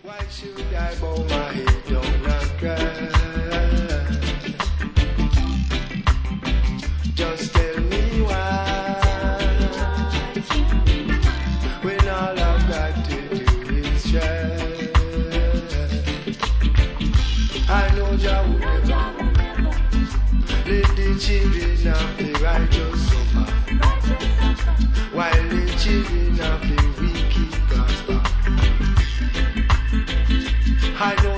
Why should I bow my head down and cry? Just tell me why. When all I've got to do is try. I know Jah will never let the children of the righteous suffer, while the children of the wicked prosper. I know